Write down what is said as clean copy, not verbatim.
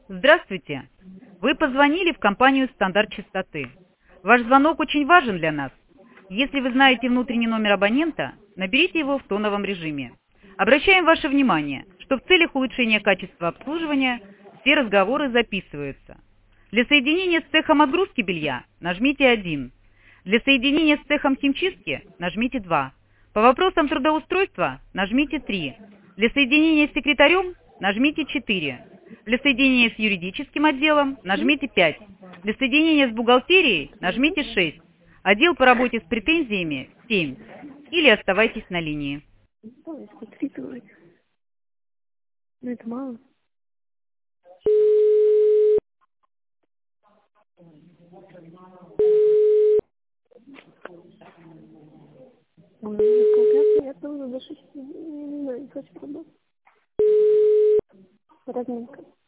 Здравствуйте! Вы позвонили в компанию «Стандарт частоты». Ваш звонок очень важен для нас. Если вы знаете внутренний номер абонента, наберите его в тоновом режиме. Обращаем ваше внимание, что в целях улучшения качества обслуживания все разговоры записываются. Для соединения с цехом отгрузки белья нажмите 1. Для соединения с цехом химчистки нажмите 2. По вопросам трудоустройства нажмите 3. Для соединения с секретарем нажмите 4. Для соединения с юридическим отделом нажмите 5. Для соединения с бухгалтерией нажмите 6. Отдел по работе с претензиями 7. Или оставайтесь на линии. Ой, хоть 3 вроде. Но это мало. Ой, я тоже до 6, не знаю, не хочу продать. Разминка.